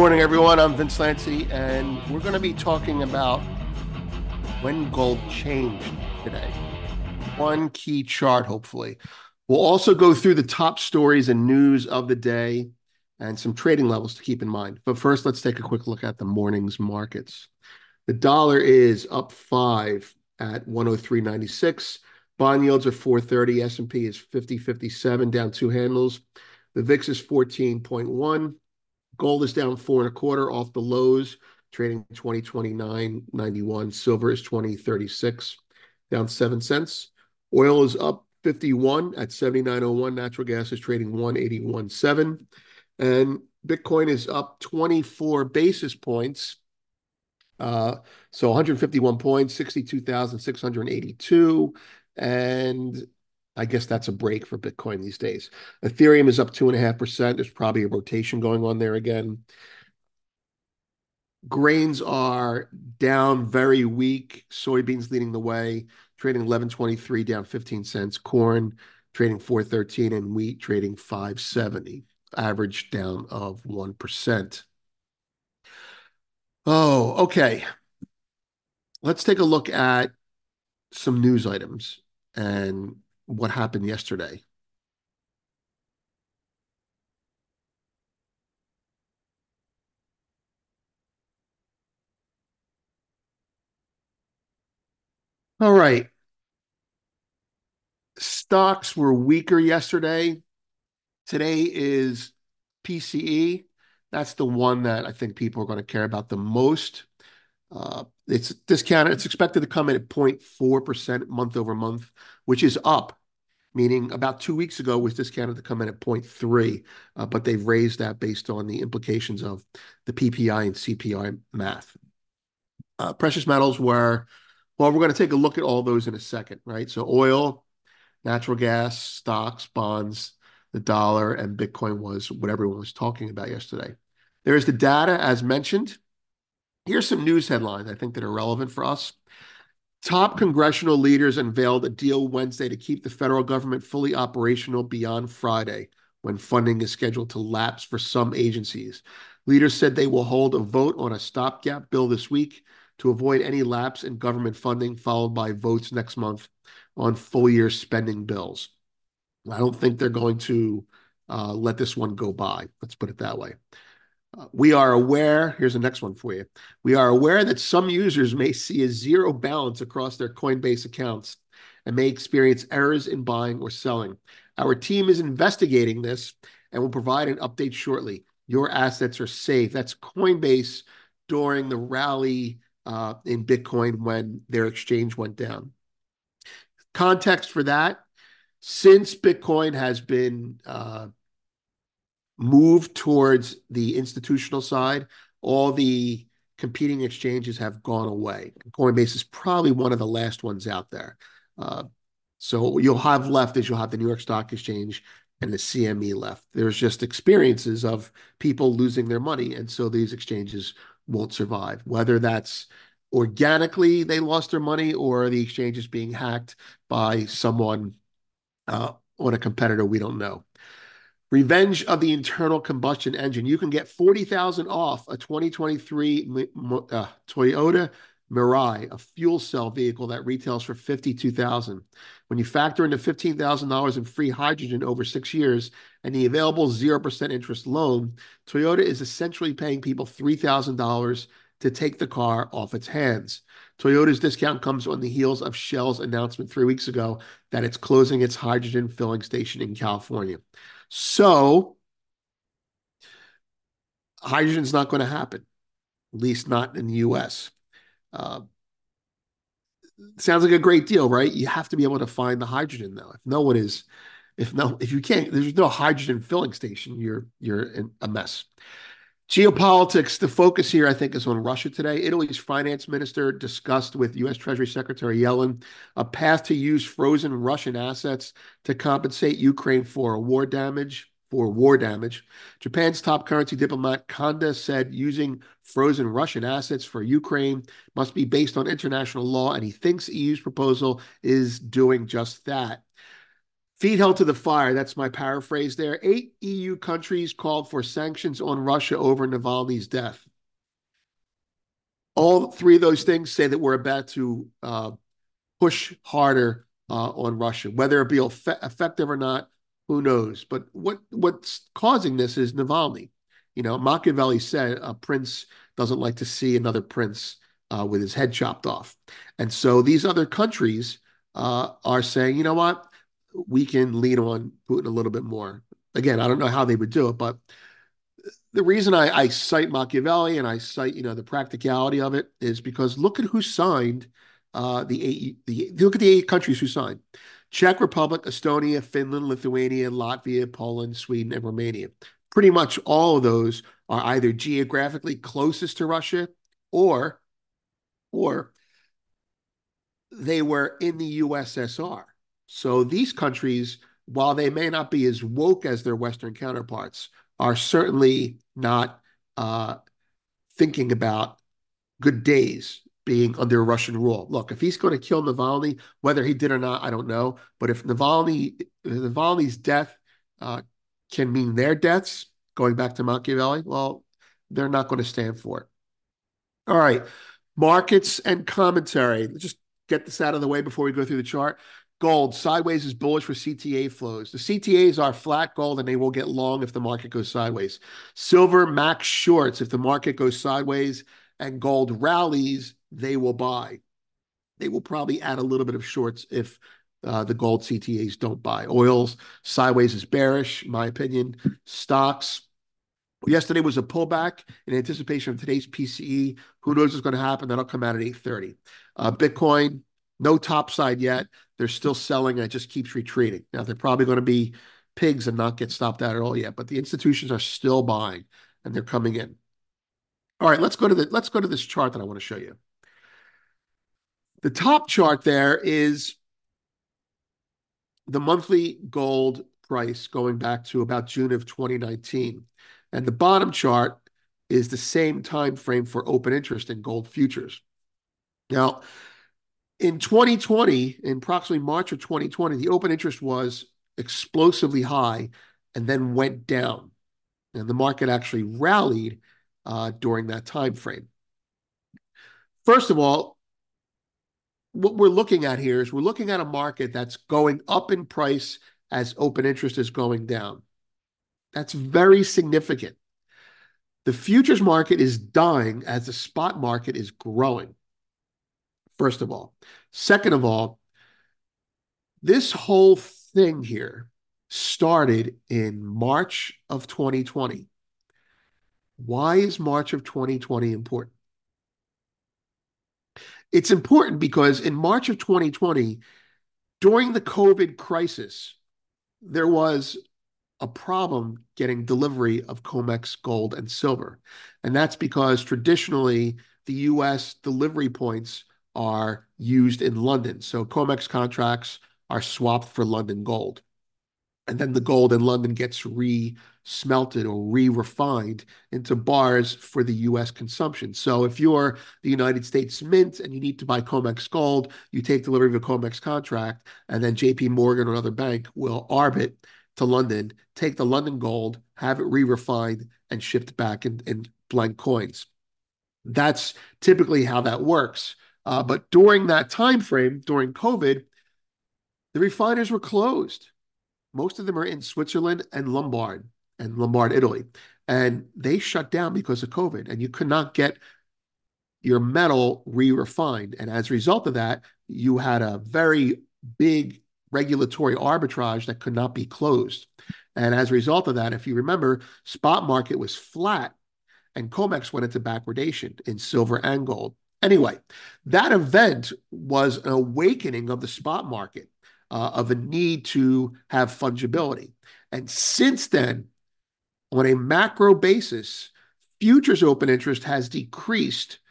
morning, everyone. I'm Vince Lancy, and we're going to be talking about when gold changed today. One key chart, hopefully. We'll also go through the top stories and news of the day and some trading levels to keep in mind. But first, let's take a quick look at the morning's markets. The dollar is up 5 at 103.96. Bond yields are 430. S&P is 50.57, down 2 handles. The VIX is 14.1. Gold is down 4.25 off the lows, trading 2029.91. Silver is 2036, down 7 cents. Oil is up 51 at 79.01. Natural gas is trading 181.7. And Bitcoin is up 24 basis points. So 151 points, 62,682. And I guess that's a break for Bitcoin these days. Ethereum is up 2.5%. There's probably a rotation going on there again. Grains are down, very weak. Soybeans leading the way, trading 11.23, down 15 cents. Corn trading 4.13, and wheat trading 5.70. Average down of 1%. Oh, okay. Let's take a look at some news items and what happened yesterday. All right. Stocks were weaker yesterday. Today is PCE. That's the one that I think people are going to care about the most. It's discounted. It's expected to come in at 0.4% month over month, which is up, meaning about 2 weeks ago was discounted to come in at 0.3, but they've raised that based on the implications of the PPI and CPI math. Precious metals were, well, we're going to take a look at all those in a second, right? So oil, natural gas, stocks, bonds, the dollar, and Bitcoin was what everyone was talking about yesterday. There's the data as mentioned. Here's some news headlines I think that are relevant for us. Top congressional leaders unveiled a deal Wednesday to keep the federal government fully operational beyond Friday, when funding is scheduled to lapse for some agencies. Leaders said they will hold a vote on a stopgap bill this week to avoid any lapse in government funding, followed by votes next month on full-year spending bills. I don't think they're going to let this one go by. Let's put it that way. We are aware, here's the next one for you. We are aware that some users may see a zero balance across their Coinbase accounts and may experience errors in buying or selling. Our team is investigating this and will provide an update shortly. Your assets are safe. That's Coinbase during the rally in Bitcoin when their exchange went down. Context for that, since Bitcoin has been moved towards the institutional side, all the competing exchanges have gone away. Coinbase is probably one of the last ones out there. So what you'll have left is you'll have the New York Stock Exchange and the CME left. There's just experiences of people losing their money, and so these exchanges won't survive. Whether that's organically they lost their money or the exchange is being hacked by someone on a competitor, we don't know. Revenge of the internal combustion engine. You can get 40,000 off a 2023 Toyota Mirai, a fuel cell vehicle that retails for 52,000. When you factor in the $15,000 in free hydrogen over 6 years and the available 0% interest loan, Toyota is essentially paying people $3,000 to take the car off its hands. Toyota's discount comes on the heels of Shell's announcement 3 weeks ago that it's closing its hydrogen filling station in California. So hydrogen's not going to happen, at least not in the US. Sounds like a great deal, right? You have to be able to find the hydrogen, though. If you can't, there's no hydrogen filling station, you're in a mess. Geopolitics, the focus here, I think, is on Russia today. Italy's finance minister discussed with U.S. Treasury Secretary Yellen a path to use frozen Russian assets to compensate Ukraine for war damage. Japan's top currency diplomat Kanda said using frozen Russian assets for Ukraine must be based on international law, and he thinks EU's proposal is doing just that. Feet held to the fire. That's my paraphrase there. 8 EU countries called for sanctions on Russia over Navalny's death. All three of those things say that we're about to push harder on Russia. Whether it be effective or not, who knows? But what's causing this is Navalny. You know, Machiavelli said a prince doesn't like to see another prince with his head chopped off. And so these other countries are saying, you know what? We can lean on Putin a little bit more. Again, I don't know how they would do it, but the reason I cite Machiavelli and I cite, you know, the practicality of it is because look at who signed look at the 8 countries who signed: Czech Republic, Estonia, Finland, Lithuania, Latvia, Poland, Sweden, and Romania. Pretty much all of those are either geographically closest to Russia or or they were in the USSR. So these countries, while they may not be as woke as their Western counterparts, are certainly not thinking about good days being under Russian rule. Look, if he's going to kill Navalny, whether he did or not, I don't know. But if Navalny's death can mean their deaths, going back to Machiavelli, well, they're not going to stand for it. All right, markets and commentary. Let's just get this out of the way before we go through the chart. Gold sideways is bullish for CTA flows. The CTAs are flat gold and they will get long if the market goes sideways. Silver max shorts if the market goes sideways and gold rallies, they will buy. They will probably add a little bit of shorts if the gold CTAs don't buy. Oils sideways is bearish, in my opinion. Stocks. Yesterday was a pullback in anticipation of today's PCE. Who knows what's going to happen? That'll come out at 8:30. Bitcoin, no top side yet. They're still selling and it just keeps retreating. Now, they're probably going to be pigs and not get stopped out at all yet, but the institutions are still buying and they're coming in. All right, let's go to this chart that I want to show you. The top chart there is the monthly gold price going back to about June of 2019. And the bottom chart is the same time frame for open interest in gold futures. Now, in 2020, in approximately March of 2020, the open interest was explosively high and then went down. And the market actually rallied during that time frame. First of all, what we're looking at here is we're looking at a market that's going up in price as open interest is going down. That's very significant. The futures market is dying as the spot market is growing, first of all. Second of all, this whole thing here started in March of 2020. Why is March of 2020 important? It's important because in March of 2020, during the COVID crisis, there was a problem getting delivery of COMEX gold and silver. And that's because traditionally the US delivery points are used in London. So COMEX contracts are swapped for London gold. And then the gold in London gets re-smelted or re-refined into bars for the US consumption. So if you're the United States Mint and you need to buy COMEX gold, you take delivery of a COMEX contract, and then JP Morgan or another bank will arb it to London, take the London gold, have it re-refined, and shipped back in blank coins. That's typically how that works. But during that time frame, during COVID, the refiners were closed. Most of them are in Switzerland and Lombard, Italy. And they shut down because of COVID. And you could not get your metal re-refined. And as a result of that, you had a very big regulatory arbitrage that could not be closed. And as a result of that, if you remember, spot market was flat and COMEX went into backwardation in silver and gold. Anyway, that event was an awakening of the spot market, of a need to have fungibility. And since then, on a macro basis, futures open interest has decreased